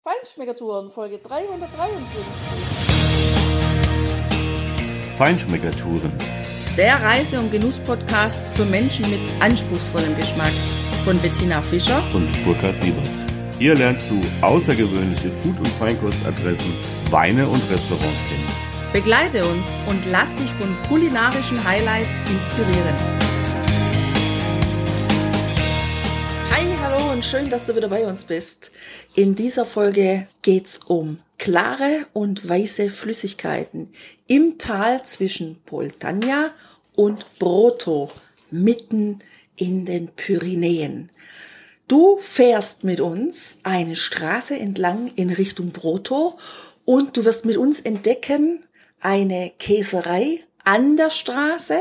Feinschmeckertouren, Folge 353. Feinschmeckertouren. Der Reise- und Genuss-Podcast für Menschen mit anspruchsvollem Geschmack von Bettina Fischer Und Burkhard Siebert. Hier lernst du außergewöhnliche Food- und Feinkostadressen, Weine und Restaurants kennen. Begleite uns und lass dich von kulinarischen Highlights inspirieren. Hi, hallo und schön, dass du wieder bei uns bist. In dieser Folge geht's um klare und weiße Flüssigkeiten im Tal zwischen Poltania und Broto, mitten in den Pyrenäen. Du fährst mit uns eine Straße entlang in Richtung Broto und du wirst mit uns entdecken eine Käserei an der Straße,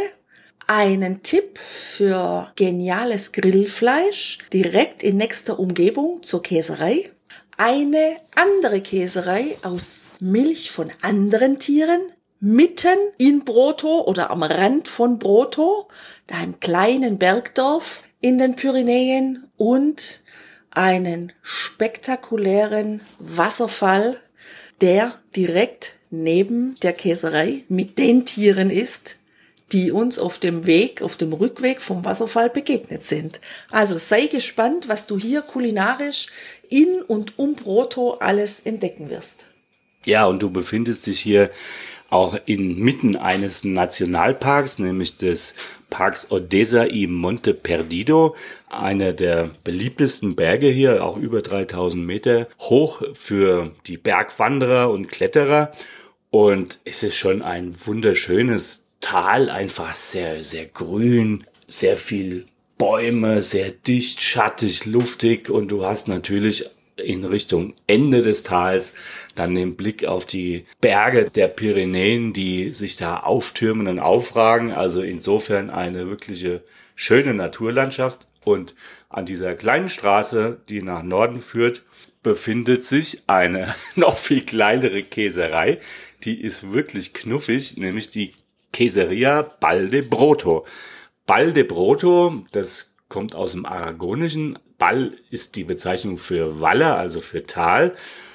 einen Tipp für geniales Grillfleisch direkt in nächster Umgebung zur Käserei, eine andere Käserei aus Milch von anderen Tieren, mitten in Broto oder am Rand von Broto, da einem kleinen Bergdorf in den Pyrenäen, und einen spektakulären Wasserfall, der direkt neben der Käserei mit den Tieren ist, die uns auf dem Rückweg vom Wasserfall begegnet sind. Also sei gespannt, was du hier kulinarisch in und um Broto alles entdecken wirst. Ja, und du befindest dich hier auch inmitten eines Nationalparks, nämlich des Parks Ordesa y Monte Perdido, einer der beliebtesten Berge hier, auch über 3000 Meter hoch für die Bergwanderer und Kletterer. Und es ist schon ein wunderschönes Tal, einfach sehr, sehr grün, sehr viel Bäume, sehr dicht, schattig, luftig, und du hast natürlich in Richtung Ende des Tals dann den Blick auf die Berge der Pyrenäen, die sich da auftürmen und aufragen. Also insofern eine wirkliche schöne Naturlandschaft. Und an dieser kleinen Straße, die nach Norden führt, befindet sich eine noch viel kleinere Käserei. Die ist wirklich knuffig, nämlich die Queseria Bal de Broto. Bal de Broto, das kommt aus dem Aragonischen. Bal ist die Bezeichnung für Walle, also für Tal.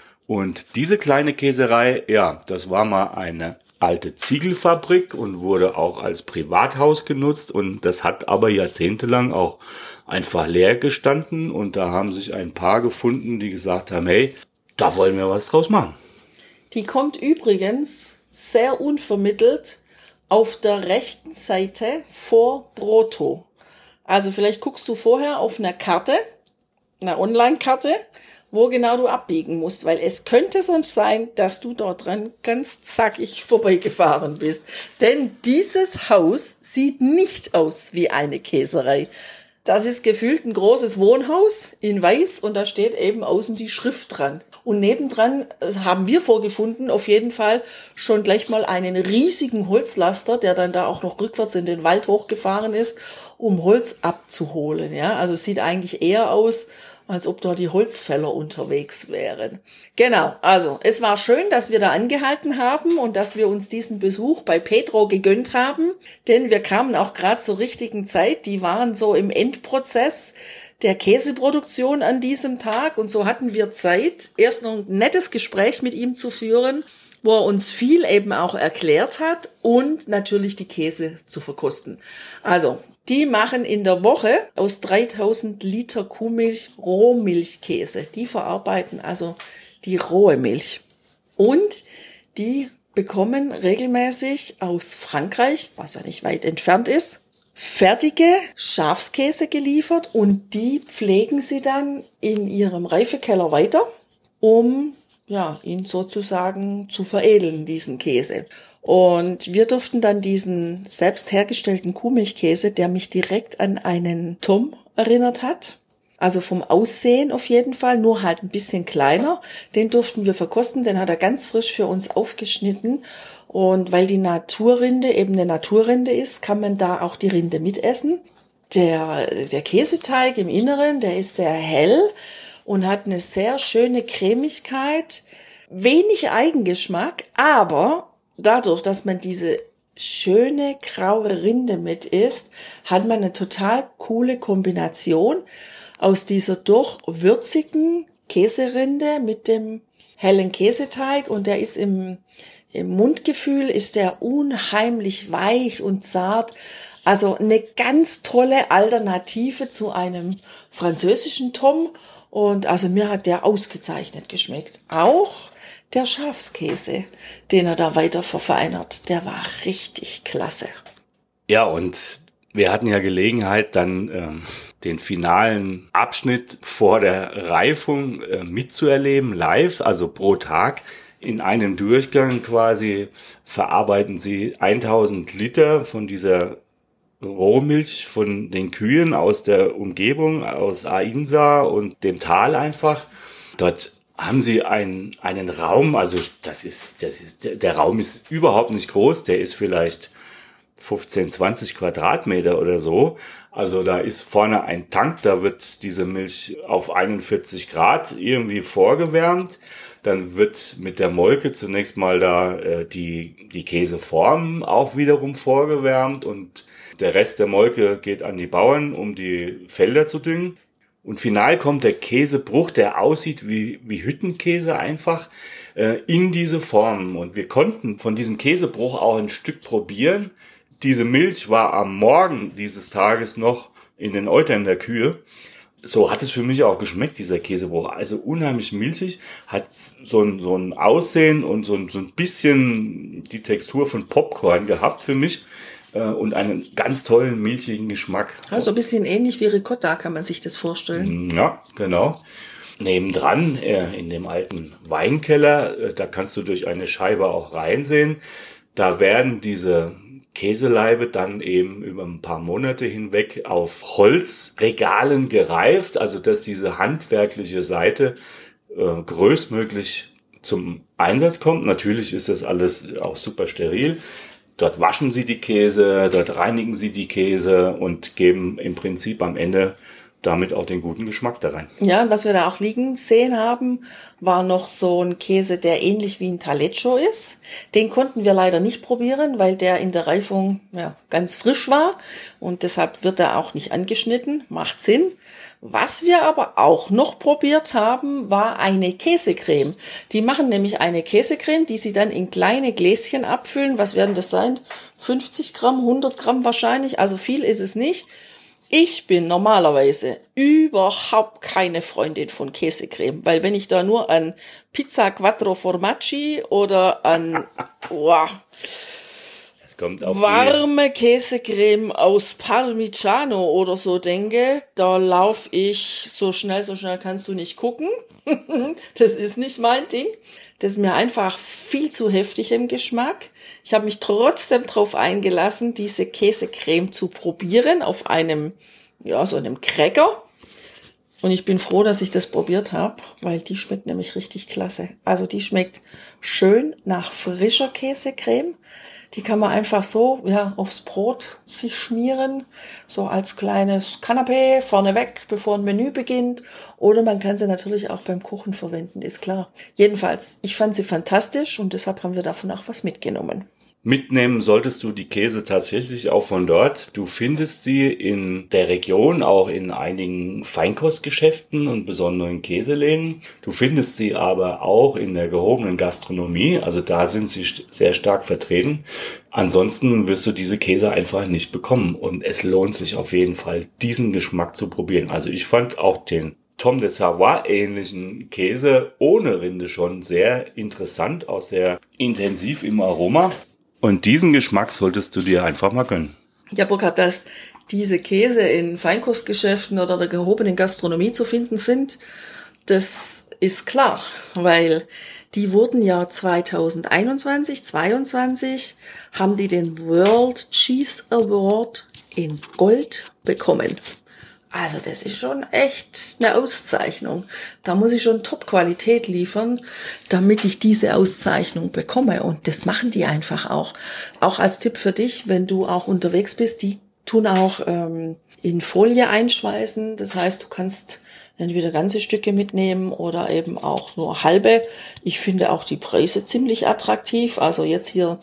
Und diese kleine Käserei, ja, das war mal eine alte Ziegelfabrik und wurde auch als Privathaus genutzt. Und das hat aber jahrzehntelang auch einfach leer gestanden. Und da haben sich ein paar gefunden, die gesagt haben, hey, da wollen wir was draus machen. Die kommt übrigens sehr unvermittelt auf der rechten Seite vor Broto. Also vielleicht guckst du vorher auf einer Karte, einer Online-Karte, wo genau du abbiegen musst, weil es könnte sonst sein, dass du dort dran ganz zackig vorbeigefahren bist. Denn dieses Haus sieht nicht aus wie eine Käserei. Das ist gefühlt ein großes Wohnhaus in weiß und da steht eben außen die Schrift dran. Und nebendran haben wir vorgefunden, auf jeden Fall schon gleich mal einen riesigen Holzlaster, der dann da auch noch rückwärts in den Wald hochgefahren ist, um Holz abzuholen. Ja, also es sieht eigentlich eher aus, als ob da die Holzfäller unterwegs wären. Genau, also es war schön, dass wir da angehalten haben und dass wir uns diesen Besuch bei Pedro gegönnt haben, denn wir kamen auch gerade zur richtigen Zeit. Die waren so im Endprozess der Käseproduktion an diesem Tag und so hatten wir Zeit, erst noch ein nettes Gespräch mit ihm zu führen, wo er uns viel eben auch erklärt hat und natürlich die Käse zu verkosten. Also, die machen in der Woche aus 3000 Liter Kuhmilch Rohmilchkäse. Die verarbeiten also die rohe Milch. Und die bekommen regelmäßig aus Frankreich, was ja nicht weit entfernt ist, fertige Schafskäse geliefert und die pflegen sie dann in ihrem Reifekeller weiter, um ihn sozusagen zu veredeln, diesen Käse. Und wir durften dann diesen selbst hergestellten Kuhmilchkäse, der mich direkt an einen Tom erinnert hat, also vom Aussehen auf jeden Fall, nur halt ein bisschen kleiner, den durften wir verkosten, den hat er ganz frisch für uns aufgeschnitten. Und weil die Naturrinde eben eine Naturrinde ist, kann man da auch die Rinde mitessen. Der Käseteig im Inneren, der ist sehr hell und hat eine sehr schöne Cremigkeit, wenig Eigengeschmack, aber dadurch, dass man diese schöne graue Rinde mit isst, hat man eine total coole Kombination aus dieser doch würzigen, Käserinde mit dem hellen Käseteig und der ist im Mundgefühl ist der unheimlich weich und zart. Also eine ganz tolle Alternative zu einem französischen Tom. Und also mir hat der ausgezeichnet geschmeckt. Auch der Schafskäse, den er da weiter verfeinert, der war richtig klasse. Ja, und wir hatten ja Gelegenheit, dann den finalen Abschnitt vor der Reifung mitzuerleben, live, also pro Tag. In einem Durchgang quasi verarbeiten sie 1000 Liter von dieser Rohmilch von den Kühen aus der Umgebung, aus Aïnsa und dem Tal einfach. Dort haben sie einen Raum, also der Raum ist überhaupt nicht groß, der ist vielleicht 15, 20 Quadratmeter oder so. Also da ist vorne ein Tank, da wird diese Milch auf 41 Grad irgendwie vorgewärmt. Dann wird mit der Molke zunächst mal da die Käseform auch wiederum vorgewärmt und der Rest der Molke geht an die Bauern, um die Felder zu düngen. Und final kommt der Käsebruch, der aussieht wie Hüttenkäse einfach, in diese Formen. Und wir konnten von diesem Käsebruch auch ein Stück probieren. Diese Milch war am Morgen dieses Tages noch in den Eutern der Kühe. So hat es für mich auch geschmeckt, dieser Käsebruch. Also unheimlich milchig, hat so ein Aussehen und so ein bisschen die Textur von Popcorn gehabt für mich und einen ganz tollen milchigen Geschmack. Also ein bisschen ähnlich wie Ricotta, kann man sich das vorstellen. Ja, genau. Nebendran, in dem alten Weinkeller, da kannst du durch eine Scheibe auch reinsehen. Da werden diese Käselaibe dann eben über ein paar Monate hinweg auf Holzregalen gereift, also dass diese handwerkliche Seite größtmöglich zum Einsatz kommt. Natürlich ist das alles auch super steril. Dort waschen sie die Käse, dort reinigen sie die Käse und geben im Prinzip am Ende damit auch den guten Geschmack da rein. Ja, und was wir da auch liegen sehen haben, war noch so ein Käse, der ähnlich wie ein Taleggio ist. Den konnten wir leider nicht probieren, weil der in der Reifung ganz frisch war und deshalb wird er auch nicht angeschnitten. Macht Sinn. Was wir aber auch noch probiert haben, war eine Käsecreme. Die machen nämlich eine Käsecreme, die sie dann in kleine Gläschen abfüllen. Was werden das sein? 50 Gramm, 100 Gramm wahrscheinlich. Also viel ist es nicht. Ich bin normalerweise überhaupt keine Freundin von Käsecreme, weil wenn ich da nur an Pizza Quattro Formaggi oder an warme Käsecreme aus Parmigiano oder so denke, da laufe ich so schnell kannst du nicht gucken. Das ist nicht mein Ding. Das ist mir einfach viel zu heftig im Geschmack. Ich habe mich trotzdem darauf eingelassen, diese Käsecreme zu probieren auf einem Cracker. Und ich bin froh, dass ich das probiert habe, weil die schmeckt nämlich richtig klasse. Also die schmeckt schön nach frischer Käsecreme. Die kann man einfach so aufs Brot sich schmieren, so als kleines Canapé vorneweg, bevor ein Menü beginnt. Oder man kann sie natürlich auch beim Kochen verwenden, ist klar. Jedenfalls, ich fand sie fantastisch und deshalb haben wir davon auch was mitgenommen. Mitnehmen solltest du die Käse tatsächlich auch von dort. Du findest sie in der Region, auch in einigen Feinkostgeschäften und besonderen Käseläden. Du findest sie aber auch in der gehobenen Gastronomie, also da sind sie sehr stark vertreten. Ansonsten wirst du diese Käse einfach nicht bekommen und es lohnt sich auf jeden Fall, diesen Geschmack zu probieren. Also ich fand auch den Tom de Savoie ähnlichen Käse ohne Rinde schon sehr interessant, auch sehr intensiv im Aroma. Und diesen Geschmack solltest du dir einfach mal gönnen. Ja, Burkhard, dass diese Käse in Feinkostgeschäften oder der gehobenen Gastronomie zu finden sind, das ist klar, weil die wurden ja 2022 haben die den World Cheese Award in Gold bekommen. Also das ist schon echt eine Auszeichnung. Da muss ich schon Top-Qualität liefern, damit ich diese Auszeichnung bekomme. Und das machen die einfach auch. Auch als Tipp für dich, wenn du auch unterwegs bist, die tun auch in Folie einschweißen. Das heißt, du kannst entweder ganze Stücke mitnehmen oder eben auch nur halbe. Ich finde auch die Preise ziemlich attraktiv. Also jetzt hier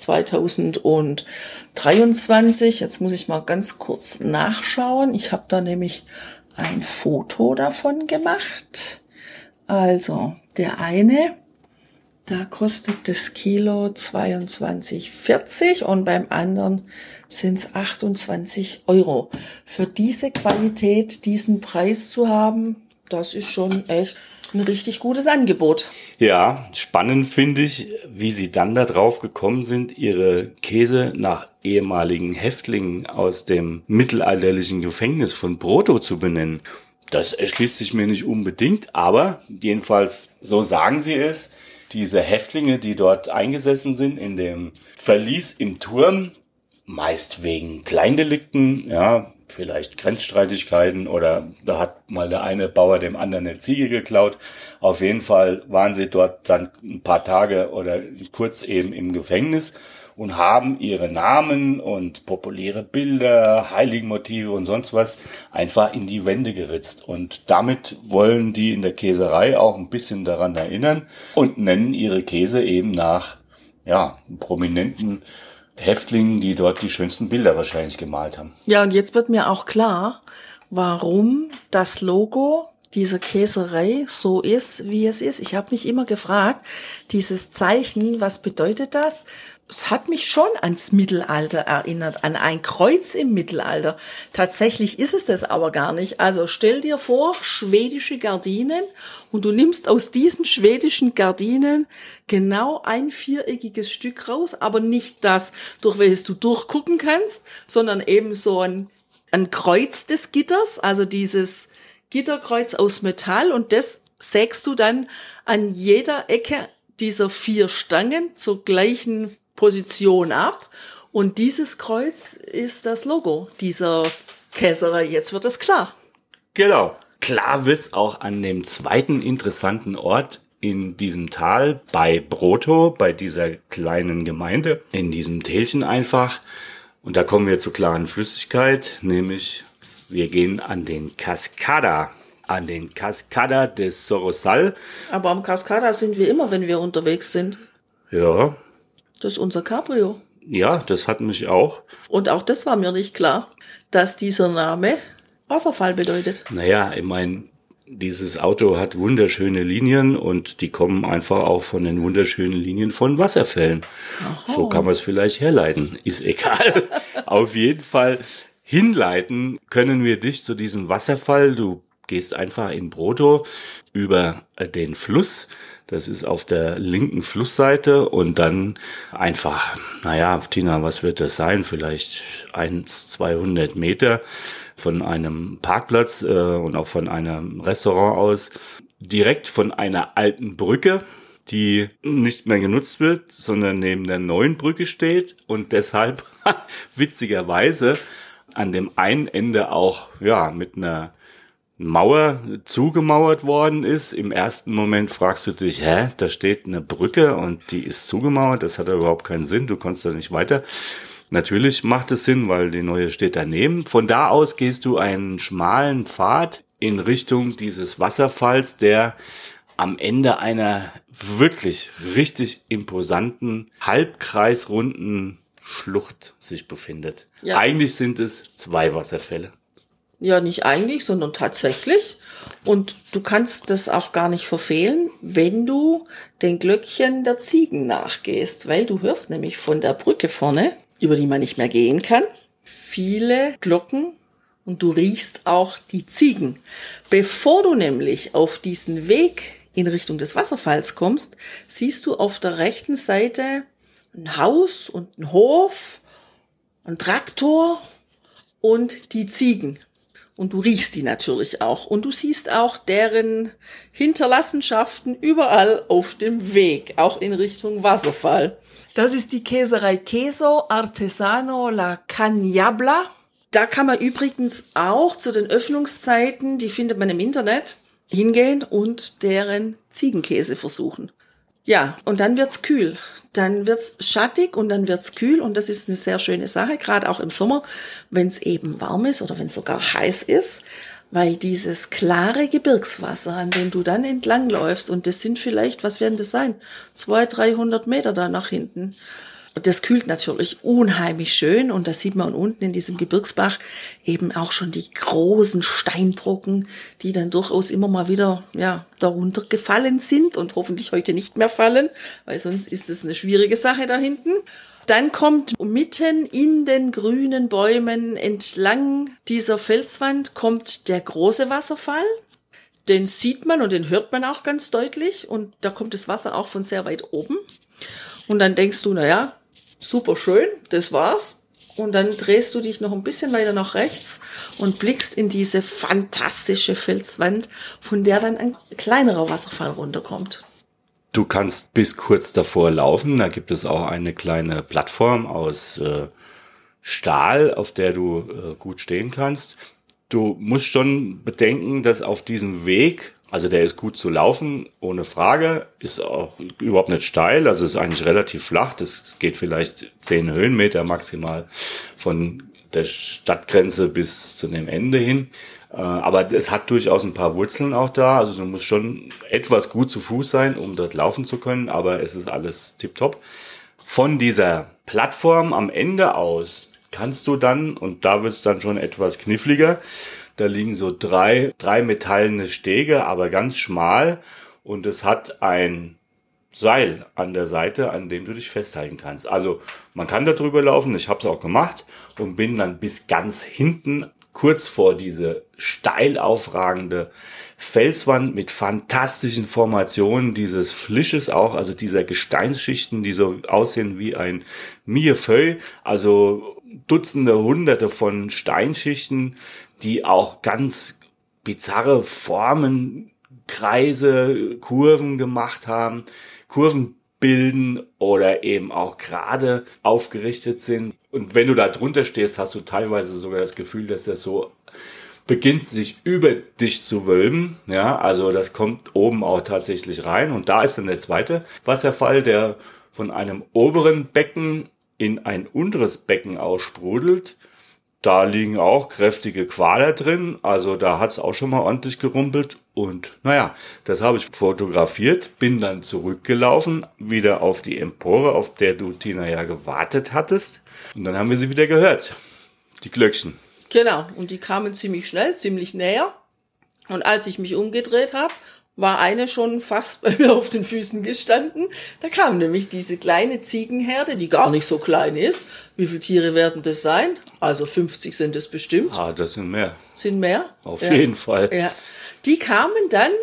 2023. Jetzt muss ich mal ganz kurz nachschauen. Ich habe da nämlich ein Foto davon gemacht. Also, der eine, da kostet das Kilo 22,40 und beim anderen sind es 28 €. Für diese Qualität, diesen Preis zu haben, das ist schon echt ein richtig gutes Angebot. Ja, spannend finde ich, wie Sie dann da drauf gekommen sind, Ihre Käse nach ehemaligen Häftlingen aus dem mittelalterlichen Gefängnis von Broto zu benennen. Das erschließt sich mir nicht unbedingt, aber jedenfalls, so sagen Sie es, diese Häftlinge, die dort eingesessen sind in dem Verlies im Turm, meist wegen Kleindelikten, ja, vielleicht Grenzstreitigkeiten oder da hat mal der eine Bauer dem anderen eine Ziege geklaut. Auf jeden Fall waren sie dort dann ein paar Tage oder kurz eben im Gefängnis und haben ihre Namen und populäre Bilder, Heiligenmotive und sonst was einfach in die Wände geritzt. Und damit wollen die in der Käserei auch ein bisschen daran erinnern und nennen ihre Käse eben nach, ja, prominenten Häftlingen, die dort die schönsten Bilder wahrscheinlich gemalt haben. Ja, und jetzt wird mir auch klar, warum das Logo dieser Käserei so ist, wie es ist. Ich habe mich immer gefragt, dieses Zeichen, was bedeutet das? Es hat mich schon ans Mittelalter erinnert, an ein Kreuz im Mittelalter. Tatsächlich ist es das aber gar nicht. Also stell dir vor, schwedische Gardinen und du nimmst aus diesen schwedischen Gardinen genau ein viereckiges Stück raus, aber nicht das, durch welches du durchgucken kannst, sondern eben so ein Kreuz des Gitters, also dieses Gitterkreuz aus Metall, und das sägst du dann an jeder Ecke dieser 4 Stangen zur gleichen Position ab, und dieses Kreuz ist das Logo dieser Käserei. Jetzt wird es klar. Genau. Klar wird's auch an dem zweiten interessanten Ort in diesem Tal bei Broto, bei dieser kleinen Gemeinde, in diesem Tälchen einfach. Und da kommen wir zur klaren Flüssigkeit, nämlich wir gehen an den Cascada des Sorosal. Aber am Cascada sind wir immer, wenn wir unterwegs sind. Ja. Das ist unser Cabrio. Ja, das hat mich auch. Und auch das war mir nicht klar, dass dieser Name Wasserfall bedeutet. Naja, ich meine, dieses Auto hat wunderschöne Linien und die kommen einfach auch von den wunderschönen Linien von Wasserfällen. Aha. So kann man es vielleicht herleiten. Ist egal. Auf jeden Fall hinleiten können wir dich zu diesem Wasserfall. Du gehst einfach in Broto über den Fluss. Das ist auf der linken Flussseite und dann einfach, naja, Tina, was wird das sein? Vielleicht 200 Meter von einem Parkplatz und auch von einem Restaurant aus. Direkt von einer alten Brücke, die nicht mehr genutzt wird, sondern neben der neuen Brücke steht und deshalb witzigerweise an dem einen Ende auch, ja, mit einer Mauer zugemauert worden ist. Im ersten Moment fragst du dich, da steht eine Brücke und die ist zugemauert, das hat ja überhaupt keinen Sinn, du kommst da nicht weiter. Natürlich macht es Sinn, weil die neue steht daneben. Von da aus gehst du einen schmalen Pfad in Richtung dieses Wasserfalls, der am Ende einer wirklich richtig imposanten, halbkreisrunden Schlucht sich befindet. Ja. Eigentlich sind es 2 Wasserfälle. Ja, nicht eigentlich, sondern tatsächlich. Und du kannst das auch gar nicht verfehlen, wenn du den Glöckchen der Ziegen nachgehst, weil du hörst nämlich von der Brücke vorne, über die man nicht mehr gehen kann, viele Glocken und du riechst auch die Ziegen. Bevor du nämlich auf diesen Weg in Richtung des Wasserfalls kommst, siehst du auf der rechten Seite ein Haus und ein Hof, ein Traktor und die Ziegen. Und du riechst die natürlich auch. Und du siehst auch deren Hinterlassenschaften überall auf dem Weg, auch in Richtung Wasserfall. Das ist die Käserei Queso Artesano La Cañabla. Da kann man übrigens auch zu den Öffnungszeiten, die findet man im Internet, hingehen und deren Ziegenkäse versuchen. Ja, und dann wird's kühl. Dann wird's schattig und dann wird's kühl und das ist eine sehr schöne Sache, gerade auch im Sommer, wenn es eben warm ist oder wenn es sogar heiß ist, weil dieses klare Gebirgswasser, an dem du dann entlangläufst, und das sind vielleicht, was werden das sein, 200-300 Meter da nach hinten, Und das kühlt natürlich unheimlich schön und da sieht man unten in diesem Gebirgsbach eben auch schon die großen Steinbrocken, die dann durchaus immer mal wieder darunter gefallen sind und hoffentlich heute nicht mehr fallen, weil sonst ist es eine schwierige Sache da hinten. Dann kommt mitten in den grünen Bäumen entlang dieser Felswand kommt der große Wasserfall. Den sieht man und den hört man auch ganz deutlich und da kommt das Wasser auch von sehr weit oben. Und dann denkst du, naja, super schön, das war's. Und dann drehst du dich noch ein bisschen weiter nach rechts und blickst in diese fantastische Felswand, von der dann ein kleinerer Wasserfall runterkommt. Du kannst bis kurz davor laufen, da gibt es auch eine kleine Plattform aus Stahl, auf der du gut stehen kannst. Du musst schon bedenken, dass auf diesem Weg, also der ist gut zu laufen, ohne Frage, ist auch überhaupt nicht steil, also ist eigentlich relativ flach, das geht vielleicht 10 Höhenmeter maximal von der Stadtgrenze bis zu dem Ende hin. Aber es hat durchaus ein paar Wurzeln auch da, also du musst schon etwas gut zu Fuß sein, um dort laufen zu können, aber es ist alles tipptopp. Von dieser Plattform am Ende aus kannst du dann, und da wird es dann schon etwas kniffliger, da liegen so drei metallene Stege, aber ganz schmal und es hat ein Seil an der Seite, an dem du dich festhalten kannst. Also man kann da drüber laufen, ich habe es auch gemacht und bin dann bis ganz hinten, kurz vor diese steil aufragende Felswand mit fantastischen Formationen dieses Flisches auch, also dieser Gesteinsschichten, die so aussehen wie ein Millefeuille, also Dutzende, Hunderte von Steinschichten, die auch ganz bizarre Formen, Kreise, Kurven gemacht haben, Kurven bilden oder eben auch gerade aufgerichtet sind. Und wenn du da drunter stehst, hast du teilweise sogar das Gefühl, dass das so beginnt, sich über dich zu wölben. Ja, also das kommt oben auch tatsächlich rein. Und da ist dann der zweite Wasserfall, der von einem oberen Becken in ein unteres Becken aussprudelt. Da liegen auch kräftige Quader drin, also da hat es auch schon mal ordentlich gerumpelt und naja, das habe ich fotografiert, bin dann zurückgelaufen, wieder auf die Empore, auf der du, Tina, ja gewartet hattest und dann haben wir sie wieder gehört, die Glöckchen. Genau, und die kamen ziemlich schnell, ziemlich näher und als ich mich umgedreht habe, war eine schon fast bei mir auf den Füßen gestanden. Da kam nämlich diese kleine Ziegenherde, die gar nicht so klein ist. Wie viele Tiere werden das sein? Also 50 sind es bestimmt. Ah, das sind mehr. Sind mehr? Auf jeden Fall. Ja. Die kamen dann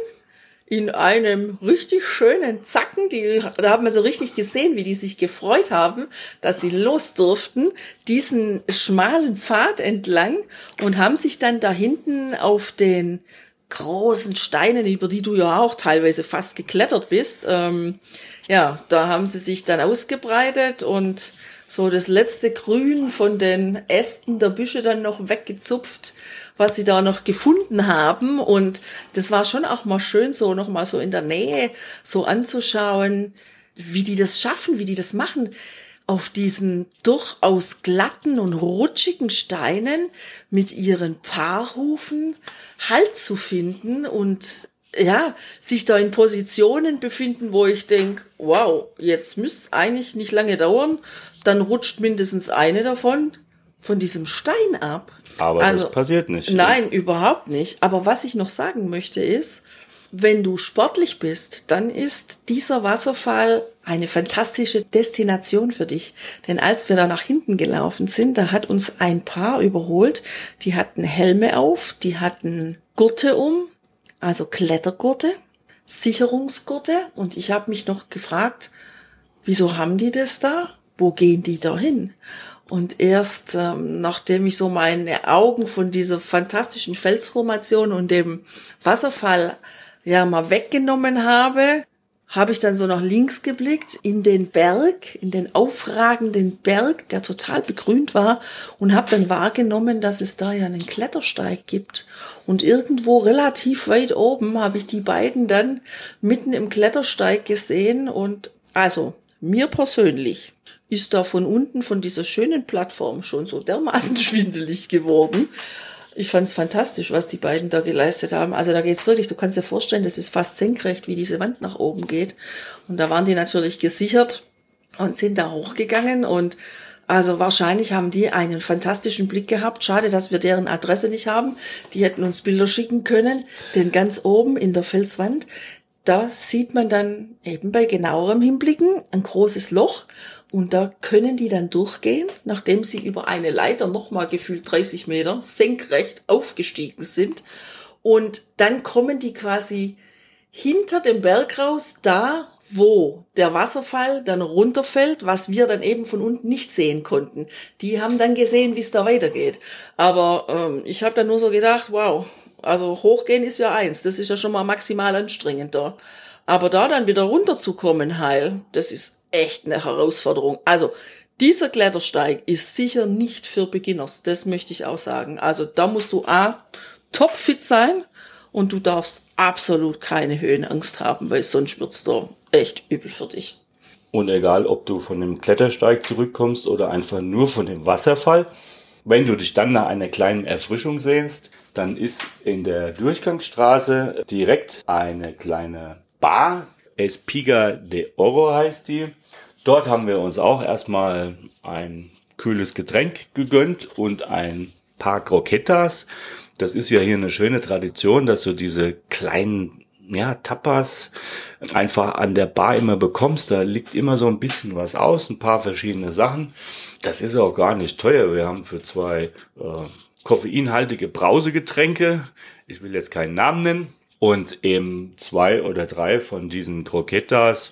in einem richtig schönen Zacken. Da haben wir so richtig gesehen, wie die sich gefreut haben, dass sie los durften, diesen schmalen Pfad entlang und haben sich dann da hinten auf den großen Steinen, über die du ja auch teilweise fast geklettert bist, da haben sie sich dann ausgebreitet und so das letzte Grün von den Ästen der Büsche dann noch weggezupft, was sie da noch gefunden haben. Und das war schon auch mal schön, so noch mal so in der Nähe so anzuschauen, wie die das schaffen, wie die das machen, auf diesen durchaus glatten und rutschigen Steinen mit ihren Paarhufen Halt zu finden und ja, sich da in Positionen befinden, wo ich denke, wow, jetzt müsste es eigentlich nicht lange dauern, dann rutscht mindestens eine davon von diesem Stein ab. Aber also, das passiert nicht. Nein, überhaupt nicht. Aber was ich noch sagen möchte ist, wenn du sportlich bist, dann ist dieser Wasserfall eine fantastische Destination für dich. Denn als wir da nach hinten gelaufen sind, da hat uns ein Paar überholt. Die hatten Helme auf, die hatten Gurte um, also Klettergurte, Sicherungsgurte. Und ich habe mich noch gefragt, wieso haben die das da? Wo gehen die da hin? Und erst nachdem ich so meine Augen von dieser fantastischen Felsformation und dem Wasserfall mal weggenommen habe, habe ich dann so nach links geblickt in den Berg, in den aufragenden Berg, der total begrünt war und habe dann wahrgenommen, dass es da ja einen Klettersteig gibt. Und irgendwo relativ weit oben habe ich die beiden dann mitten im Klettersteig gesehen und also mir persönlich ist da von unten von dieser schönen Plattform schon so dermaßen schwindelig geworden. Ich fand's fantastisch, was die beiden da geleistet haben. Also da geht's wirklich, du kannst dir vorstellen, das ist fast senkrecht, wie diese Wand nach oben geht. Und da waren die natürlich gesichert und sind da hochgegangen und also wahrscheinlich haben die einen fantastischen Blick gehabt. Schade, dass wir deren Adresse nicht haben. Die hätten uns Bilder schicken können. Denn ganz oben in der Felswand, da sieht man dann eben bei genauerem Hinblicken ein großes Loch. Und da können die dann durchgehen, nachdem sie über eine Leiter nochmal gefühlt 30 Meter senkrecht aufgestiegen sind. Und dann kommen die quasi hinter dem Berg raus, da wo der Wasserfall dann runterfällt, was wir dann eben von unten nicht sehen konnten. Die haben dann gesehen, wie es da weitergeht. Aber ich habe dann nur so gedacht, wow, also hochgehen ist ja eins, das ist ja schon mal maximal anstrengender. Aber da dann wieder runterzukommen heil, das ist echt eine Herausforderung. Also dieser Klettersteig ist sicher nicht für Beginners, das möchte ich auch sagen. Also da musst du topfit sein und du darfst absolut keine Höhenangst haben, weil sonst wird's da echt übel für dich. Und egal, ob du von dem Klettersteig zurückkommst oder einfach nur von dem Wasserfall, wenn du dich dann nach einer kleinen Erfrischung sehnst, dann ist in der Durchgangsstraße direkt eine kleine Bar, Espiga de Oro heißt die. Dort haben wir uns auch erstmal ein kühles Getränk gegönnt und ein paar Croquetas. Das ist ja hier eine schöne Tradition, dass du diese kleinen Tapas einfach an der Bar immer bekommst. Da liegt immer so ein bisschen was aus, ein paar verschiedene Sachen. Das ist auch gar nicht teuer. Wir haben für 2 koffeinhaltige Brausegetränke, ich will jetzt keinen Namen nennen, und eben 2 oder 3 von diesen Croquetas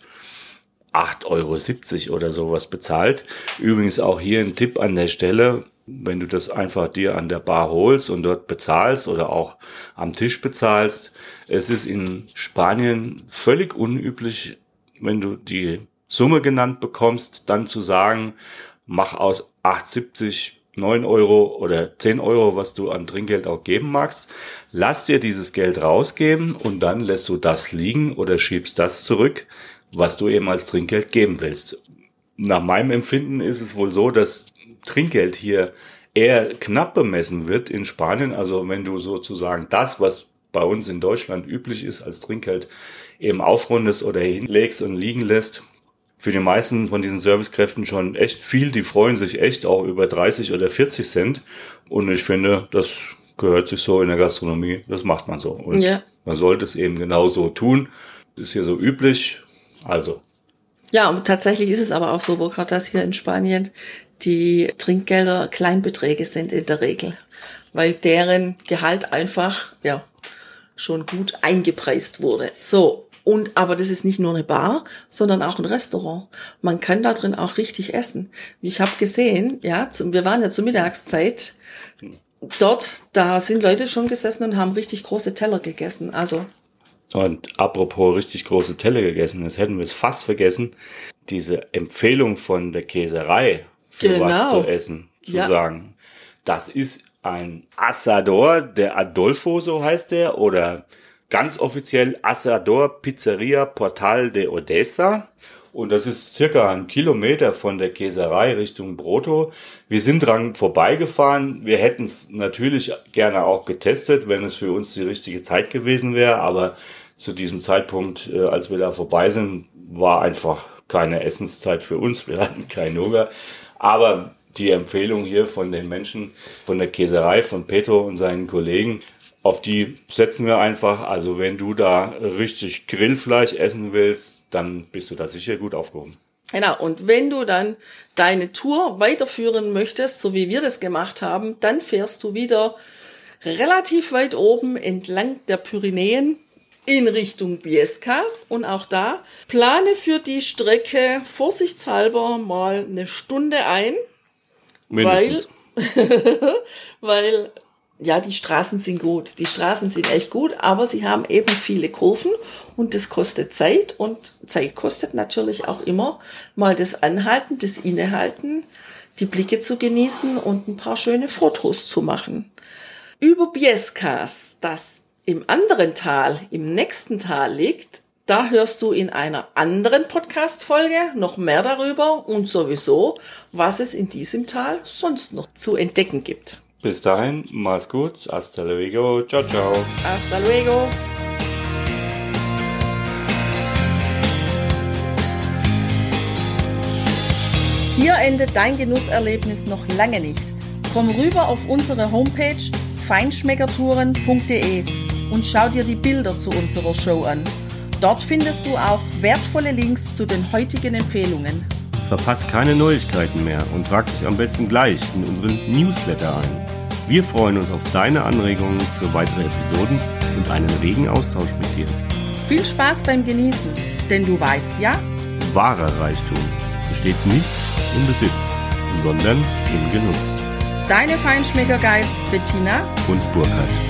8,70 € oder sowas bezahlt. Übrigens auch hier ein Tipp an der Stelle: Wenn du das einfach dir an der Bar holst und dort bezahlst oder auch am Tisch bezahlst, es ist in Spanien völlig unüblich, wenn du die Summe genannt bekommst, dann zu sagen, mach aus 8,70 9 € oder 10 €, was du an Trinkgeld auch geben magst. Lass dir dieses Geld rausgeben und dann lässt du das liegen oder schiebst das zurück, was du eben als Trinkgeld geben willst. Nach meinem Empfinden ist es wohl so, dass Trinkgeld hier eher knapp bemessen wird in Spanien. Also wenn du sozusagen das, was bei uns in Deutschland üblich ist, als Trinkgeld eben aufrundest oder hinlegst und liegen lässt, für die meisten von diesen Servicekräften schon echt viel. Die freuen sich echt auch über 30 oder 40 Cent. Und ich finde, das gehört sich so in der Gastronomie. Das macht man so. Und man sollte es eben genauso tun. Das ist hier so üblich. Also. Ja, und tatsächlich ist es aber auch so, Burkhard, dass hier in Spanien die Trinkgelder Kleinbeträge sind in der Regel, weil deren Gehalt einfach schon gut eingepreist wurde. So, aber das ist nicht nur eine Bar, sondern auch ein Restaurant. Man kann da drin auch richtig essen. Ich habe gesehen, wir waren ja zur Mittagszeit dort, da sind Leute schon gesessen und haben richtig große Teller gegessen. Also. Und apropos richtig große Teller gegessen, das hätten wir es fast vergessen, diese Empfehlung von der Käserei für was zu essen, zu sagen. Das ist ein Asador, der Adolfo, so heißt der, oder ganz offiziell Asador Pizzeria Portal de Odessa. Und das ist circa 1 Kilometer von der Käserei Richtung Broto. Wir sind dran vorbeigefahren. Wir hätten es natürlich gerne auch getestet, wenn es für uns die richtige Zeit gewesen wäre. Aber zu diesem Zeitpunkt, als wir da vorbei sind, war einfach keine Essenszeit für uns. Wir hatten keinen Hunger. Aber die Empfehlung hier von den Menschen, von der Käserei, von Petro und seinen Kollegen, auf die setzen wir einfach. Also wenn du da richtig Grillfleisch essen willst, dann bist du da sicher gut aufgehoben. Genau, und wenn du dann deine Tour weiterführen möchtest, so wie wir das gemacht haben, dann fährst du wieder relativ weit oben entlang der Pyrenäen in Richtung Biescas. Und auch da plane für die Strecke vorsichtshalber mal 1 Stunde ein. Mindestens. Weil die Straßen sind gut. Die Straßen sind echt gut, aber sie haben eben viele Kurven und das kostet Zeit. Und Zeit kostet natürlich auch immer mal das Anhalten, das Innehalten, die Blicke zu genießen und ein paar schöne Fotos zu machen. Über Biescas, das im anderen Tal, im nächsten Tal liegt, da hörst du in einer anderen Podcast-Folge noch mehr darüber und sowieso, was es in diesem Tal sonst noch zu entdecken gibt. Bis dahin, mach's gut, hasta luego, ciao, ciao. Hasta luego. Hier endet dein Genusserlebnis noch lange nicht. Komm rüber auf unsere Homepage feinschmeckertouren.de und schau dir die Bilder zu unserer Show an. Dort findest du auch wertvolle Links zu den heutigen Empfehlungen. Verpasst keine Neuigkeiten mehr und trag dich am besten gleich in unseren Newsletter ein. Wir freuen uns auf deine Anregungen für weitere Episoden und einen regen Austausch mit dir. Viel Spaß beim Genießen, denn du weißt ja, Wahrer Reichtum besteht nicht im Besitz, sondern im Genuss. deine Feinschmecker-Guides Bettina Und Burkhard.